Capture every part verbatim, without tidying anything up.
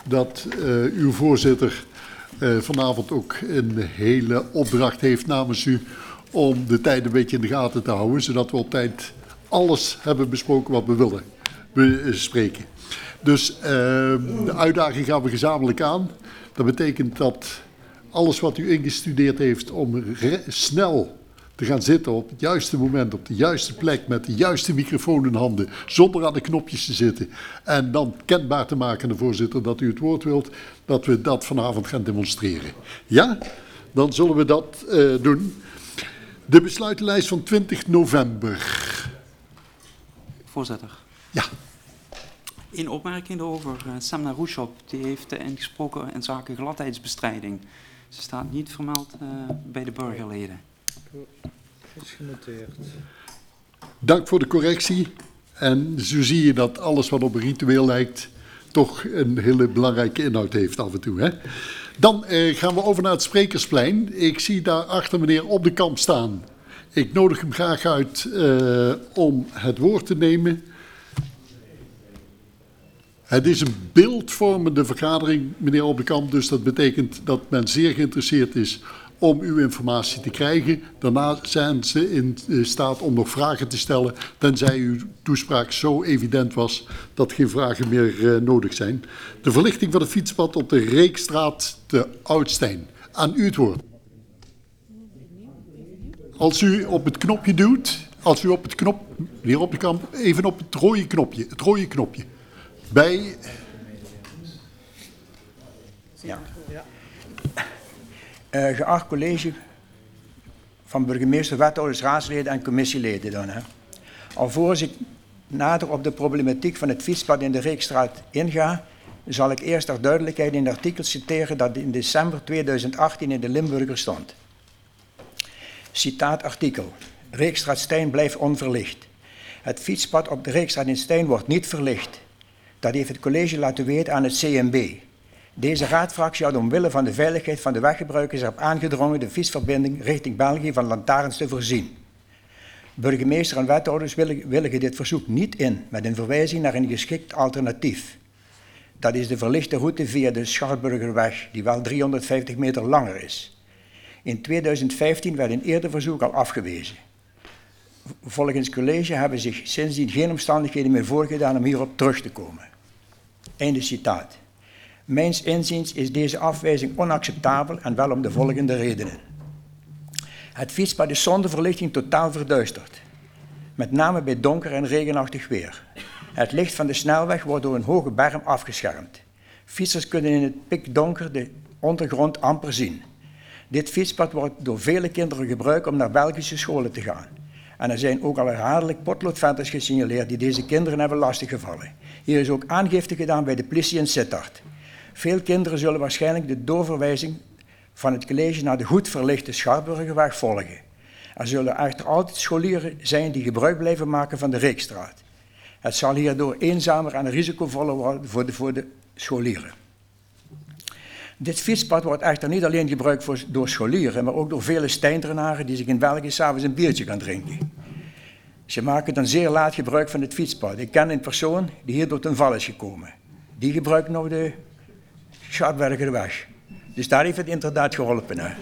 dat uh, uw voorzitter uh, vanavond ook een hele opdracht heeft namens u om de tijd een beetje in de gaten te houden, zodat we op tijd alles hebben besproken wat we willen bespreken. Dus uh, de uitdaging gaan we gezamenlijk aan. Dat betekent dat alles wat u ingestudeerd heeft om re- snel te gaan zitten op het juiste moment, op de juiste plek, met de juiste microfoon in handen, zonder aan de knopjes te zitten. En dan kenbaar te maken aan de voorzitter dat u het woord wilt, dat we dat vanavond gaan demonstreren. Ja, dan zullen we dat uh, doen. De besluitenlijst van twintig november. Voorzitter. Ja. Een opmerking over uh, Semna Roeshop. Die heeft uh, ingesproken in zaken gladheidsbestrijding. Ze staat niet vermeld uh, bij de burgerleden. Is genoteerd. Dank voor de correctie. En zo zie je dat alles wat op een ritueel lijkt toch een hele belangrijke inhoud heeft af en toe. Hè? Dan eh, gaan we over naar het Sprekersplein. Ik zie daar achter meneer Op de Kamp staan. Ik nodig hem graag uit uh, om het woord te nemen. Het is een beeldvormende vergadering, meneer Op de Kamp. Dus dat betekent dat men zeer geïnteresseerd is om uw informatie te krijgen. Daarna zijn ze in staat om nog vragen te stellen, tenzij uw toespraak zo evident was dat geen vragen meer uh, nodig zijn. De verlichting van het fietspad op de Reekstraat te Oudstein. Aan u het woord. Als u op het knopje doet, als u op het knop, meneer Op de Kamp, even op het rode knopje, het rode knopje. Bij... Ja. Uh, geacht college van burgemeester, wethouders, raadsleden en commissieleden dan. Hè. Alvorens ik nader op de problematiek van het fietspad in de Reekstraat inga, zal ik eerst ter duidelijkheid in een artikel citeren dat in december tweeduizend achttien in de Limburger stond. Citaat artikel. Reekstraat Stein blijft onverlicht. Het fietspad op de Reekstraat in Stein wordt niet verlicht. Dat heeft het college laten weten aan het C M B. Deze raadfractie had omwille van de veiligheid van de weggebruikers erop aangedrongen de fietsverbinding richting België van lantaarns te voorzien. Burgemeester en wethouders willigen dit verzoek niet in met een verwijzing naar een geschikt alternatief. Dat is de verlichte route via de Scharburgerweg, die wel driehonderdvijftig meter langer is. In tweeduizend vijftien werd een eerder verzoek al afgewezen. Volgens het college hebben zich sindsdien geen omstandigheden meer voorgedaan om hierop terug te komen. Einde citaat. Mijns inziens is deze afwijzing onacceptabel en wel om de volgende redenen. Het fietspad is zonder verlichting totaal verduisterd. Met name bij donker en regenachtig weer. Het licht van de snelweg wordt door een hoge berm afgeschermd. Fietsers kunnen in het pikdonker de ondergrond amper zien. Dit fietspad wordt door vele kinderen gebruikt om naar Belgische scholen te gaan. En er zijn ook al herhaaldelijk potloodventers gesignaleerd die deze kinderen hebben lastiggevallen. Hier is ook aangifte gedaan bij de politie in Sittard. Veel kinderen zullen waarschijnlijk de doorverwijzing van het college naar de goed verlichte Scharburgerweg volgen. Er zullen echter altijd scholieren zijn die gebruik blijven maken van de Reekstraat. Het zal hierdoor eenzamer en risicovoller worden voor de, voor de scholieren. Dit fietspad wordt echter niet alleen gebruikt voor, door scholieren, maar ook door vele Steindrenaren die zich in België s'avonds een biertje gaan drinken. Ze maken dan zeer laat gebruik van het fietspad. Ik ken een persoon die hierdoor ten val is gekomen. Die gebruikt nog de Scharburgerweg. Dus daar heeft het inderdaad geholpen. Hè.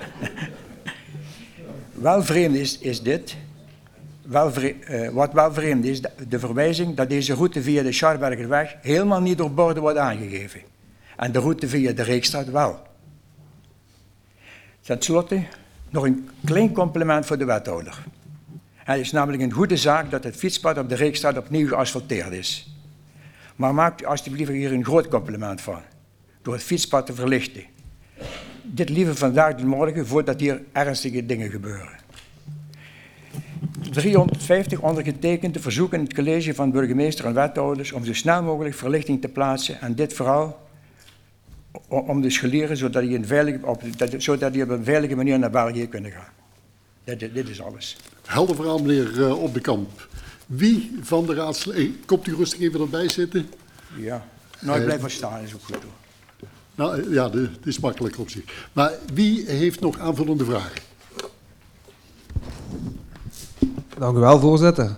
Wel vreemd is, is dit, wel vreemd, uh, wat wel vreemd is, de, de verwijzing dat deze route via de Scharburgerweg helemaal niet door borden wordt aangegeven. En de route via de Reekstraat wel. Ten slotte nog een klein compliment voor de wethouder. Het is namelijk een goede zaak dat het fietspad op de Reekstraat opnieuw geasfalteerd is. Maar maak u alsjeblieft hier een groot compliment van, door het fietspad te verlichten. Dit liever vandaag dan morgen, voordat hier ernstige dingen gebeuren. driehonderdvijftig ondergetekende verzoeken het college van burgemeester en wethouders om zo snel mogelijk verlichting te plaatsen en dit vooral om de scholieren, zodat die, een veilige, op, zodat die op een veilige manier naar België kunnen gaan. Dit, dit, dit is alles. Helder verhaal, meneer uh, Op de Kamp. Wie van de raadsleden... Komt u rustig even erbij zitten? Ja, nou ik blijf maar staan, is ook goed hoor. Nou ja, het is makkelijker op zich. Maar wie heeft nog aanvullende vragen? Dank u wel, voorzitter.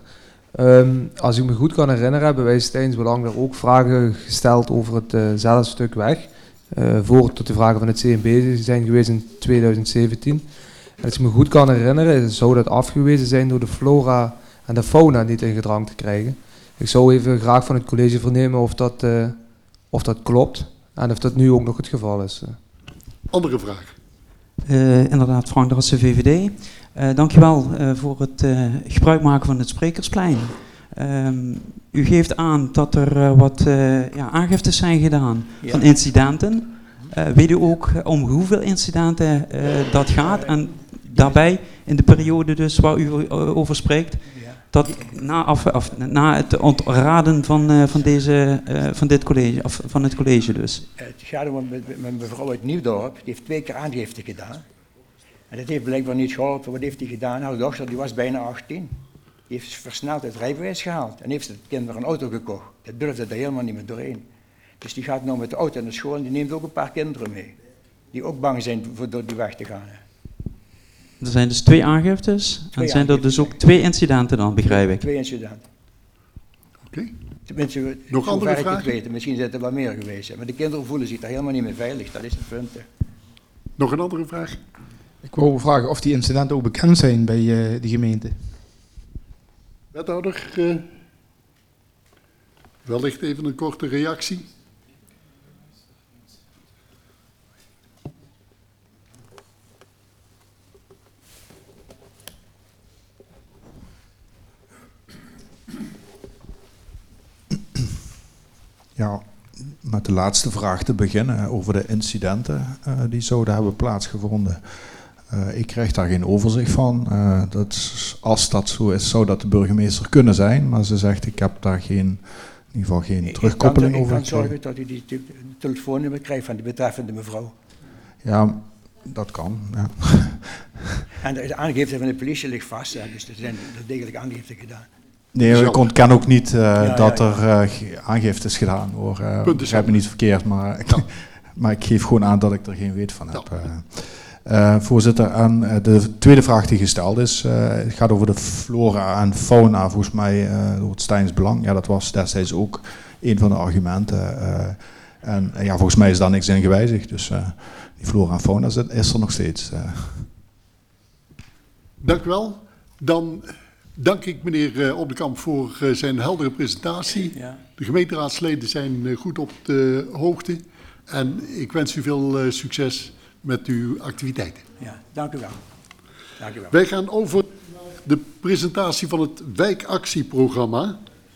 Um, als ik me goed kan herinneren, hebben wij Steins Belang daar ook vragen gesteld over hetzelfde uh stuk weg. Uh, voor tot de vragen van het C N B zijn geweest in tweeduizend zeventien. En als ik me goed kan herinneren, zou dat afgewezen zijn door de flora en de fauna niet in gedrang te krijgen. Ik zou even graag van het college vernemen of dat, uh, of dat klopt en of dat nu ook nog het geval is. Andere vraag. Uh, inderdaad, Frank Drassen, V V D. Uh, dankjewel uh, voor het uh, gebruik maken van het Sprekersplein. Um, u geeft aan dat er uh, wat uh, ja, aangiftes zijn gedaan ja. van incidenten. Uh, weet u ook om hoeveel incidenten uh, dat gaat? En daarbij, in de periode dus waar u uh, over spreekt, ja. dat na, af, af, na het ontraden van, uh, van, deze, uh, van dit college, of van het college dus. Het gaat om mijn mevrouw uit Nieuwdorp, die heeft twee keer aangifte gedaan. En dat heeft blijkbaar niet geholpen. Wat heeft hij gedaan? Haar dochter die was bijna achttien. Die heeft versneld het rijbewijs gehaald en heeft het kind een auto gekocht. Dat durfde er helemaal niet meer doorheen. Dus die gaat nu met de auto naar school en die neemt ook een paar kinderen mee. Die ook bang zijn voor door die weg te gaan. Er zijn dus twee aangiftes twee en zijn er dus ook twee incidenten dan, begrijp ik? Twee incidenten. Oké. Okay. Tenminste, nog andere vragen? Ik het weten. Misschien zijn er wel meer geweest. Maar de kinderen voelen zich daar helemaal niet meer veilig. Dat is het punt. Nog een andere vraag? Ik wou vragen of die incidenten ook bekend zijn bij uh, de gemeente. Wethouder, uh, wellicht even een korte reactie. Ja, met de laatste vraag te beginnen over de incidenten uh, die zouden hebben plaatsgevonden. Uh, ik krijg daar geen overzicht van. Uh, dat is, als dat zo is, zou dat de burgemeester kunnen zijn. Maar ze zegt, ik heb daar geen, in ieder geval geen ik terugkoppeling kan, over. Ik kan zorgen dat u die te telefoonnummer krijgt van de betreffende mevrouw. Ja, dat kan, ja. En de aangifte van de politie ligt vast, hè, dus er zijn er degelijk aangifte gedaan. Nee, ik ontken ook niet uh, ja, dat ja, ja. er uh, aangifte is gedaan, hoor. Uh, ik heb me niet verkeerd, maar, ja. maar ik geef gewoon aan dat ik er geen weet van heb. Uh. Uh, voorzitter, en uh, de tweede vraag die gesteld is, uh, het gaat over de flora en fauna, volgens mij uh, door het Steins Belang. Ja, dat was destijds ook een van de argumenten. Uh, en uh, ja, volgens mij is daar niks in gewijzigd, dus uh, die flora en fauna is, is er nog steeds. Uh. Dank u wel. Dan dank ik meneer uh, Opdekamp voor uh, zijn heldere presentatie. Ja. De gemeenteraadsleden zijn uh, goed op de hoogte en ik wens u veel uh, succes met uw activiteiten. Ja, dank u wel. Dank u wel. Wij gaan over de presentatie van het wijkactieprogramma.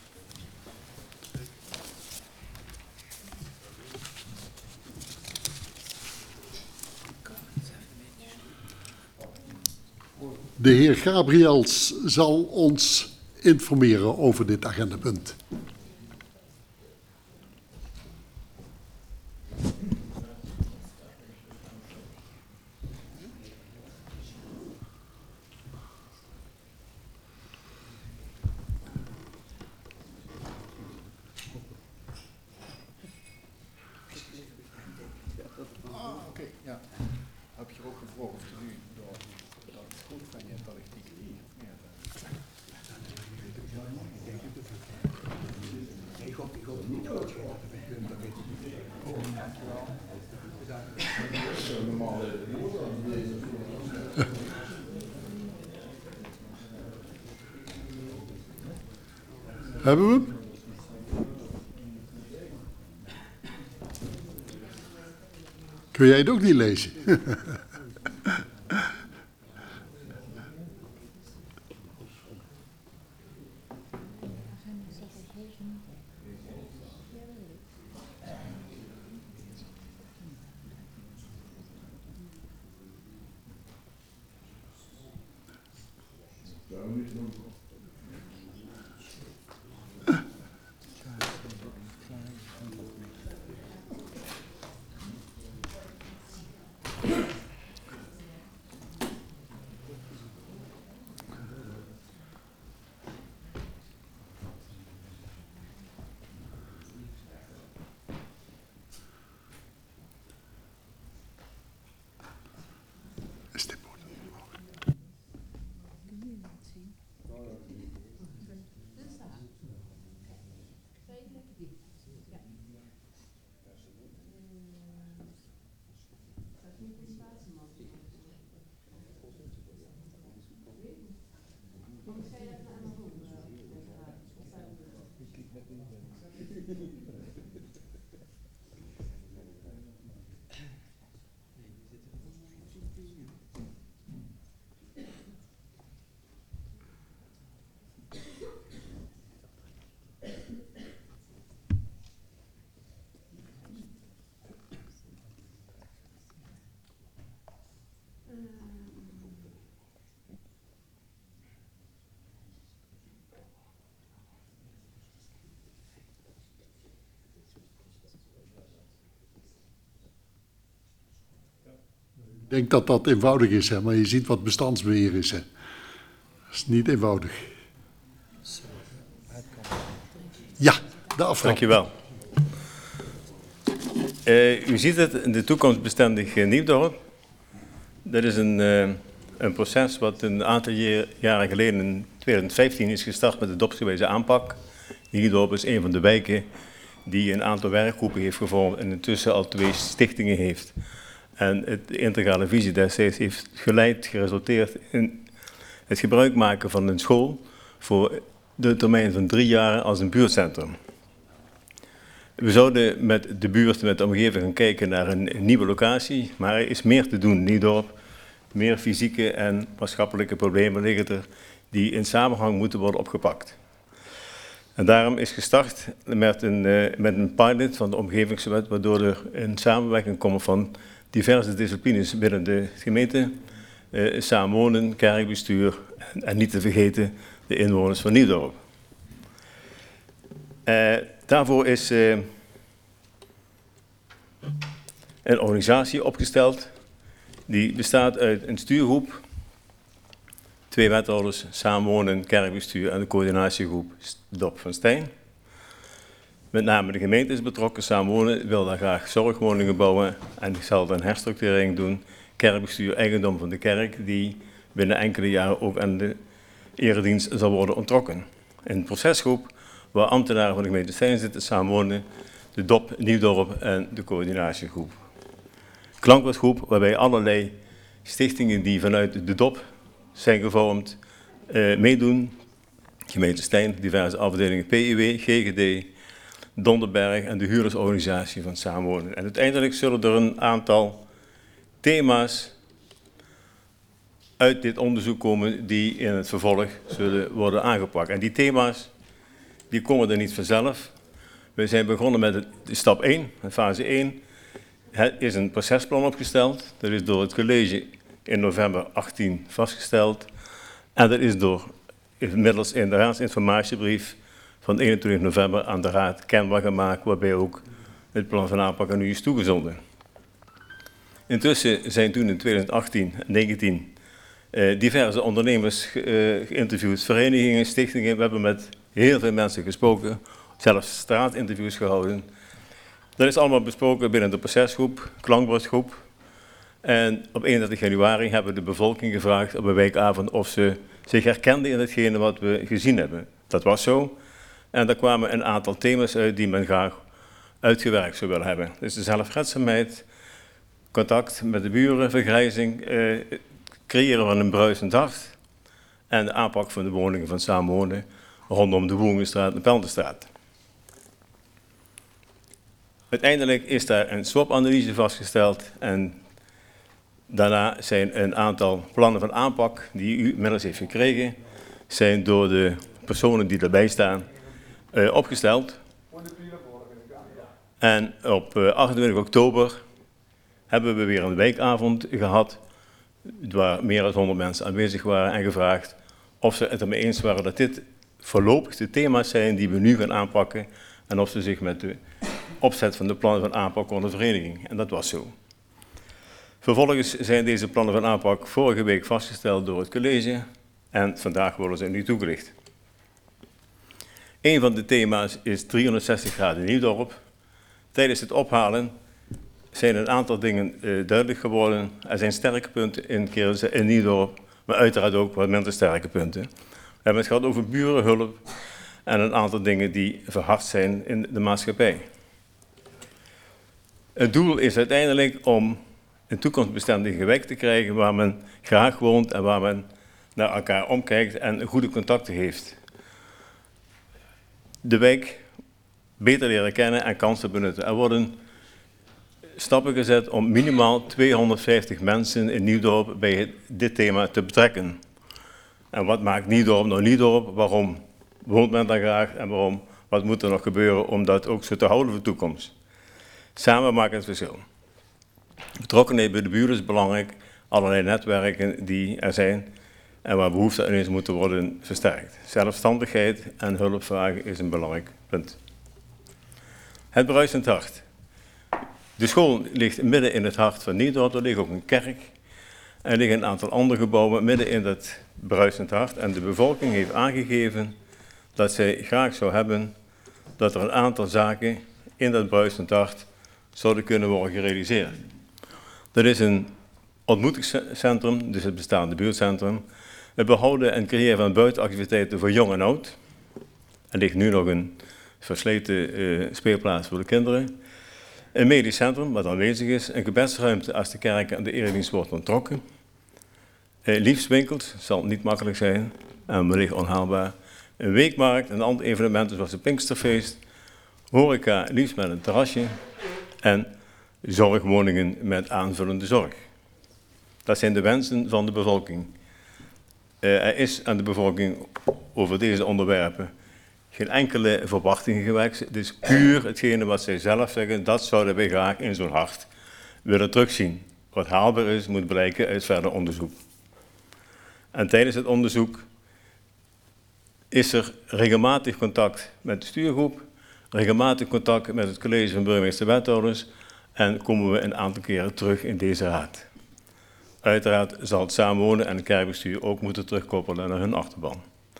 De heer Gabriels zal ons informeren over dit agendapunt. Hebben we hem? Kun jij het ook niet lezen? Ik denk dat dat eenvoudig is, hè, maar je ziet wat bestandsbeheer is. Hè. Dat is niet eenvoudig. Ja, de aftrap. Dankjewel. Uh, u ziet het, de toekomstbestendig uh, Nieuwdorp. Dat is een, uh, een proces wat een aantal jaren geleden, in twintig vijftien, is gestart met de dorpsgewijze aanpak. Nieuwdorp is een van de wijken die een aantal werkgroepen heeft gevormd en intussen al twee stichtingen heeft. En het, de integrale visie destijds heeft geleid, geresulteerd in het gebruik maken van een school voor de termijn van drie jaar als een buurtcentrum. We zouden met de buurt, met de omgeving gaan kijken naar een, een nieuwe locatie, maar er is meer te doen in Nieuwdorp. Meer fysieke en maatschappelijke problemen liggen er die in samenhang moeten worden opgepakt. En daarom is gestart met een, uh, met een pilot van de omgevingswet, waardoor er een samenwerking komt van diverse disciplines binnen de gemeente, uh, samenwonen, kerkbestuur en, en niet te vergeten de inwoners van Nieuwdorp. Uh, daarvoor is uh, een organisatie opgesteld die bestaat uit een stuurgroep, twee wethouders, samenwonen, kerkbestuur en de coördinatiegroep Dop van Stijn. Met name de gemeente is betrokken, samenwonen wil daar graag zorgwoningen bouwen en zal dan herstructurering doen. Kerkbestuur, eigendom van de kerk, die binnen enkele jaren ook aan de eredienst zal worden onttrokken. Een procesgroep waar ambtenaren van de gemeente Stijn zitten, samenwonen, de Dop, Nieuwdorp en de coördinatiegroep. Klankwoordgroep waarbij allerlei stichtingen die vanuit de Dop zijn gevormd, uh, meedoen. Gemeente Stijn, diverse afdelingen P I W, G G D, Donderberg en de huurdersorganisatie van Samenwonen. En uiteindelijk zullen er een aantal thema's uit dit onderzoek komen die in het vervolg zullen worden aangepakt. En die thema's die komen er niet vanzelf. We zijn begonnen met het, stap één, fase één. Het is een procesplan opgesteld. Dat is door het college in november achttien vastgesteld. En dat is door middels in de raadsinformatiebrief van eenentwintig november aan de raad kenbaar gemaakt, waarbij ook het plan van aanpak aan u is toegezonden. Intussen zijn toen in twintig achttien en negentien uh, diverse ondernemers uh, geïnterviewd, verenigingen, stichtingen. We hebben met heel veel mensen gesproken, zelfs straatinterviews gehouden. Dat is allemaal besproken binnen de procesgroep, klankbordgroep. En op eenendertig januari hebben we de bevolking gevraagd op een wijkavond of ze zich herkenden in hetgene wat we gezien hebben. Dat was zo. En daar kwamen een aantal thema's uit die men graag uitgewerkt zou willen hebben. Dus de zelfredzaamheid, contact met de buren, vergrijzing, eh, creëren van een bruisend hart en de aanpak van de woningen van samenwonen rondom de Woeringenstraat en de Peldenstraat. Uiteindelijk is daar een SWOT-analyse vastgesteld en daarna zijn een aantal plannen van aanpak die u inmiddels heeft gekregen, zijn door de personen die erbij staan uh, opgesteld. En op uh, achtentwintig oktober hebben we weer een wijkavond gehad, waar meer dan honderd mensen aanwezig waren en gevraagd of ze het ermee eens waren dat dit voorlopig de thema's zijn die we nu gaan aanpakken en of ze zich met de opzet van de plannen van aanpak konden verenigen. En dat was zo. Vervolgens zijn deze plannen van aanpak vorige week vastgesteld door het college en vandaag worden ze nu toegelicht. Een van de thema's is driehonderdzestig graden Nieuwdorp. Tijdens het ophalen zijn een aantal dingen uh, duidelijk geworden. Er zijn sterke punten in, in Nieuwdorp, maar uiteraard ook wat minder sterke punten. We hebben het gehad over burenhulp en een aantal dingen die verhard zijn in de maatschappij. Het doel is uiteindelijk om een toekomstbestendige wijk te krijgen waar men graag woont en waar men naar elkaar omkijkt en goede contacten heeft. De wijk beter leren kennen en kansen benutten. Er worden stappen gezet om minimaal tweehonderdvijftig mensen in Nieuwdorp bij dit thema te betrekken. En wat maakt Nieuwdorp nou Nieuwdorp? Waarom woont men daar graag en waarom, wat moet er nog gebeuren om dat ook zo te houden voor de toekomst? Samen maken het verschil. Betrokkenheid bij de buren is belangrijk, allerlei netwerken die er zijn en waar behoefte aan is moeten worden versterkt. Zelfstandigheid en hulpvragen is een belangrijk punt. Het bruisend hart. De school ligt midden in het hart van Niendorp, er ligt ook een kerk. Er liggen een aantal andere gebouwen midden in dat bruisend hart. En de bevolking heeft aangegeven dat zij graag zou hebben dat er een aantal zaken in dat bruisend hart zouden kunnen worden gerealiseerd. Dat is een ontmoetingscentrum, dus het bestaande buurtcentrum. Het behouden en creëren van buitenactiviteiten voor jong en oud. Er ligt nu nog een versleten uh, speelplaats voor de kinderen. Een medisch centrum wat aanwezig is. Een gebedsruimte als de kerk en de eredienst wordt onttrokken. Uh, liefstwinkels, zal niet makkelijk zijn en wellicht onhaalbaar. Een weekmarkt en andere evenementen zoals het Pinksterfeest. Horeca, liefst met een terrasje. En zorgwoningen met aanvullende zorg. Dat zijn de wensen van de bevolking. Uh, er is aan de bevolking over deze onderwerpen geen enkele verwachting gewekt. Het is puur hetgene wat zij zelf zeggen, dat zouden wij graag in zo'n hart willen terugzien. Wat haalbaar is, moet blijken uit verder onderzoek. En tijdens het onderzoek is er regelmatig contact met de stuurgroep, regelmatig contact met het college van burgemeester-wethouders en komen we een aantal keren terug in deze raad. Uiteraard zal het samenwonen en het kerkbestuur ook moeten terugkoppelen naar hun achterban.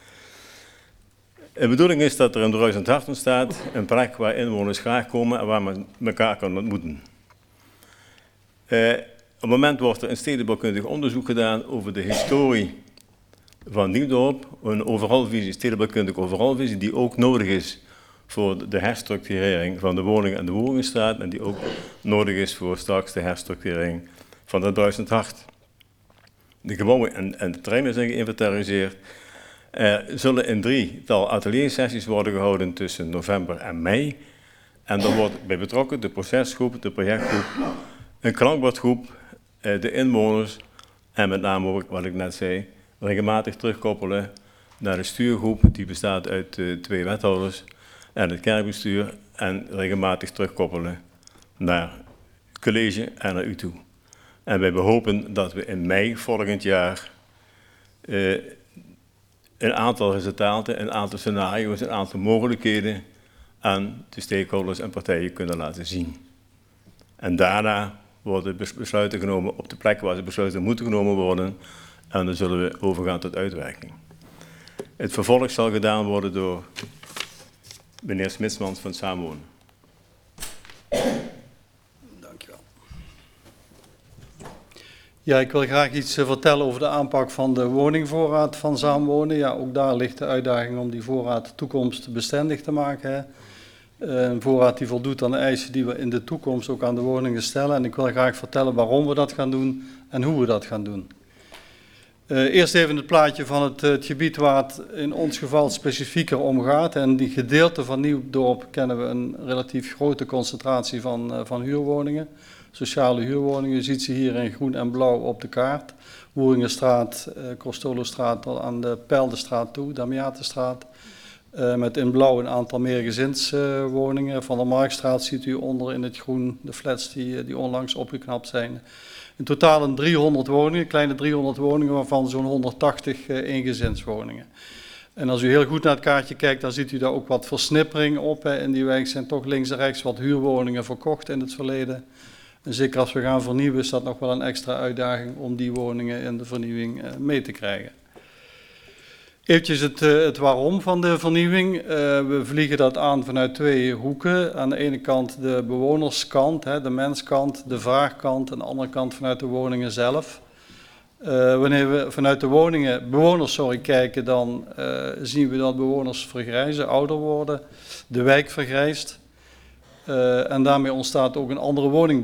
De bedoeling is dat er een bruisend hart ontstaat, een plek waar inwoners graag komen en waar men elkaar kan ontmoeten. Uh, op het moment wordt er een stedenbouwkundig onderzoek gedaan over de historie van Niendorp, een overalvisie, stedenbouwkundige overalvisie, die ook nodig is voor de herstructurering van de woningen en de Woningenstraat en die ook nodig is voor straks de herstructurering van het bruisend hart. De gebouwen en, en de terreinen zijn geïnventariseerd. Er zullen in drietal ateliersessies worden gehouden tussen november en mei. En dan wordt bij betrokken de procesgroep, de projectgroep, een klankbordgroep, de inwoners en met name ook, wat ik net zei, regelmatig terugkoppelen naar de stuurgroep, die bestaat uit uh, twee wethouders en het kerkbestuur, en regelmatig terugkoppelen naar het college en naar u toe. En wij hopen dat we in mei volgend jaar uh, een aantal resultaten, een aantal scenario's, een aantal mogelijkheden aan de stakeholders en partijen kunnen laten zien. En daarna worden besluiten genomen op de plek waar ze besluiten moeten genomen worden en dan zullen we overgaan tot uitwerking. Het vervolg zal gedaan worden door meneer Smitsmans van Samenwonen. Dankjewel. Ja, ik wil graag iets uh, vertellen over de aanpak van de woningvoorraad van Samenwonen. Ja, ook daar ligt de uitdaging om die voorraad toekomstbestendig te maken. Hè. Uh, een voorraad die voldoet aan de eisen die we in de toekomst ook aan de woningen stellen. En ik wil graag vertellen waarom we dat gaan doen en hoe we dat gaan doen. Uh, eerst even het plaatje van het, uh, het gebied waar het in ons geval specifieker om gaat. En die gedeelte van Niendorp kennen we een relatief grote concentratie van, uh, van huurwoningen. Sociale huurwoningen, je ziet ze hier in groen en blauw op de kaart. Woeringenstraat, uh, Kostolostraat tot aan de Peldenstraat toe, Damiatenstraat. Uh, met in blauw een aantal meergezinswoningen. Uh, van de Marktstraat ziet u onder in het groen de flats die, die onlangs opgeknapt zijn. In totaal een driehonderd woningen, kleine driehonderd woningen, waarvan zo'n honderdtachtig uh, eengezinswoningen. En als u heel goed naar het kaartje kijkt, dan ziet u daar ook wat versnippering op. Hè. In die wijk zijn toch links en rechts wat huurwoningen verkocht in het verleden. En zeker als we gaan vernieuwen is dat nog wel een extra uitdaging om die woningen in de vernieuwing uh, mee te krijgen. Eventjes het, uh, het waarom van de vernieuwing. Uh, we vliegen dat aan vanuit twee hoeken. Aan de ene kant de bewonerskant, hè, de menskant, de vraagkant. En aan de andere kant vanuit de woningen zelf. Uh, wanneer we vanuit de woningen, bewoners sorry, kijken, dan uh, zien we dat bewoners vergrijzen, ouder worden. De wijk vergrijst. Uh, en daarmee ontstaat ook een andere woning.